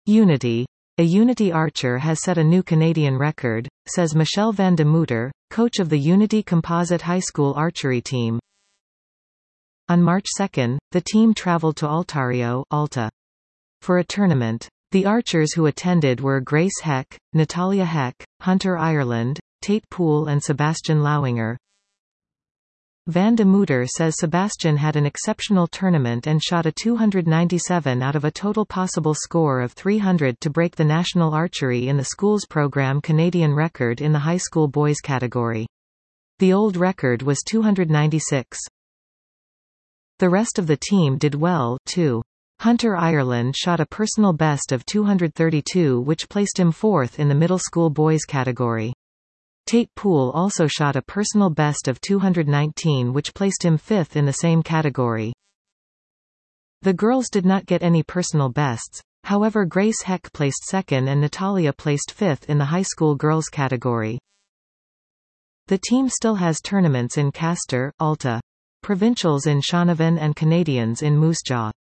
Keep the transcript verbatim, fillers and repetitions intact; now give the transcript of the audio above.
Unity. A Unity archer has set a new Canadian record, says Michelle van de Mutter, coach of the Unity Composite High School archery team. On March second, the team traveled to Altario, Alta, for a tournament. The archers who attended were Grace Heck, Natalia Heck, Hunter Ireland, Tate Poole and Sebastian Lauinger. Van de Mutter says Sebastian had an exceptional tournament and shot a two hundred ninety-seven out of a total possible score of three hundred to break the national archery in the school's program Canadian record in the high school boys category. The old record was two hundred ninety-six. The rest of the team did well, too. Hunter Ireland shot a personal best of two hundred thirty-two, which placed him fourth in the middle school boys category. Tate Poole also shot a personal best of two hundred nineteen, which placed him fifth in the same category. The girls did not get any personal bests, however Grace Heck placed second and Natalia placed fifth in the high school girls category. The team still has tournaments in Castor, Alta, provincials in Shaunavon and Canadians in Moose Jaw.